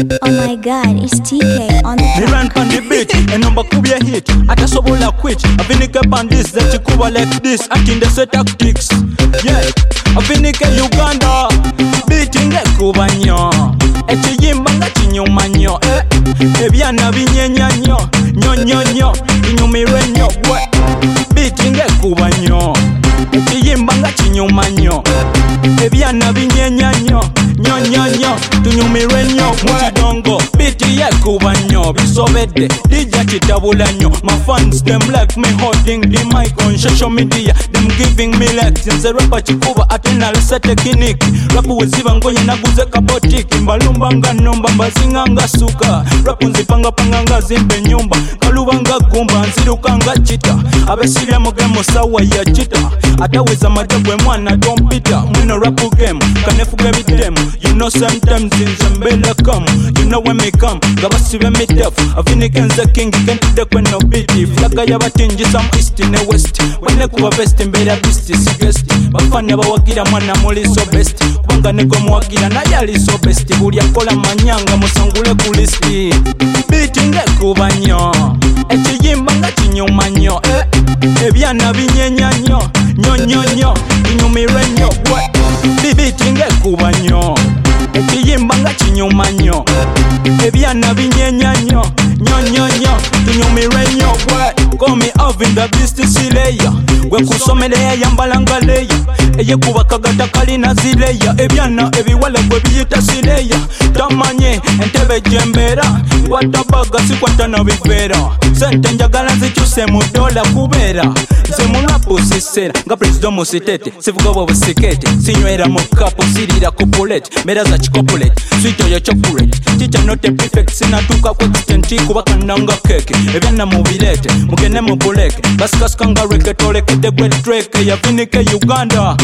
Oh my god, it's TK on the Me run on the beat, and number could be a hit. Atasobola quit. Avinike bandits that you cover like this. Acting the set tactics. Yeah, Avinike Uganda. Beating a kubanyo. Echiyimba nga chinyuma nyo. Ebyana binyenya nyo. Nyo nyo nyo. Inyumire nyo. Beating a kubanyo. Echiyimba nga chinyuma nyo. Ebyana binyenya nyo. Nyo nyo nyo. Tunyumire nyo. Mutidongo. Biti ya kuba nyo. Bisobede. Dija chitabula nyo. My fans them like me holding the mic on social media. Them giving me likes. Nze rapa chikuba atena lesa tekiniki. Rapu weziva ngonye naguze kabotiki. Mbalumba nga nomba mbazinga nga suka. Rapu nzipanga panga nga zimbe nyumba. Kaluba nga gumba nziruka nga chita. Abesirya mugemo sawa ya chita. Ataweza majabwe mwana don't pita. Mwino rapu game kanefuge bitemu. You know sometimes nze mbele come. You know when me come gabasibe me def. Avinike nze king kentide kwe no biti. Flaga yabatinji some east ne west. Wene kuba best mbele beast sigest. Bafanya bawagira mwana muli so best. Kubanga nego muwagira naye ali so best. Buli akola manyanga musangule ku listi. Biti nge kuba nyo. Ekiyimba nga kinyuma nyo. Ebyana binyenya nyo. Nyo nyo nyo. Inyumire nyo. Biti nge kuba nyo. Ekiyimba nga kinyuma nyo. Ebyana binyenya nyo. Nyo nyo nyo. Tunyumire nyo. Call me Alvin the beast sileya. Gwe kusomeleya yambalanga leya. Eye kuba kagata kalina zileya. Ebyana ebiwala gwe biyita sileya. Tamanye entebe jembera. Watabaga sikwata na bivera. Sente njagala nzikyuse mu dola kubera. Nze mulapu sisera nga president musitete. Sivuga bobusikete. Sinywera mu kapu sirira ku bullet. Mera za chikopulate. Sweet oyo chocolate. Teacher not a prefect. Sinatuka ku extent kuba kananga keke. Ebyana mu bilete. Mugene mu buleke. Basikasika nga reggae tolekede gwe Drake. Yavinike Uganda.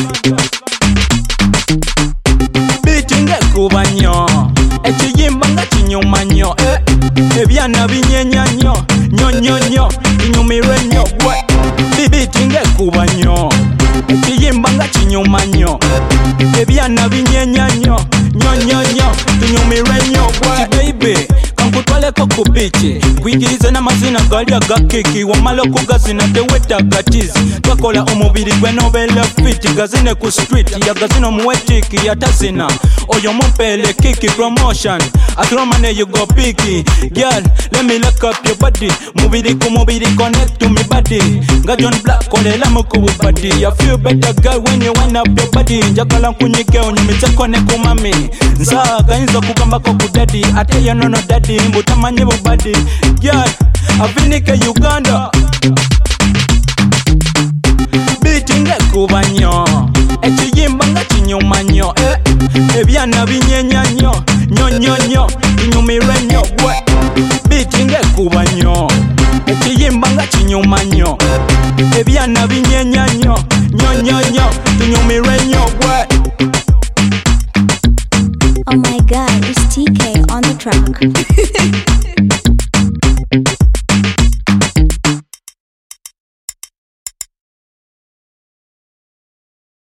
Beating a kuba nyo. Ekiyimba nga kinyuma nyo. Ebyana binyenya nyo. Nyo nyo nyo. Inyumire nyo. Beating a kuba nyo. Ekiyimba nga kinyuma nyo. Ebyana binyenya nyo. Nyo nyo nyo. Tunyumire nyo. Baby kankutwaleko ku bichi. Kwigirize n'amazina gali agakiki. Wamala okugazina tewetaaga tizi. Twakola omubiri gwe nobeera fit. Gazine ku street yagazina omuwetiki yatazina. Oyo mupele kiki promotion. Akromane you go picky. Girl let me look up your body. Mubiri ku mubiri connect to me body. Nga John Black kolela mukubu body. You feel better girl when you wind up your body. Njagala nkunyige onyumiteko ne ku mami. Nsaga inza kugambako ku daddy. Ate yo nono daddy. Mbutamanye bubadi. Girl Avinike Uganda. Beating a kuba nyo. Ekiyimba nga kinyuma nyo. Ebyana binyenya nyo. Nyo nyo nyo. Inyumire nyo. Beating a kuba nyo. Ekiyimba nga kinyuma nyo. Ebyana binyenya nyo. Nyo nyo nyo. Tunyumire nyo. Oh my god, it's TK on the track.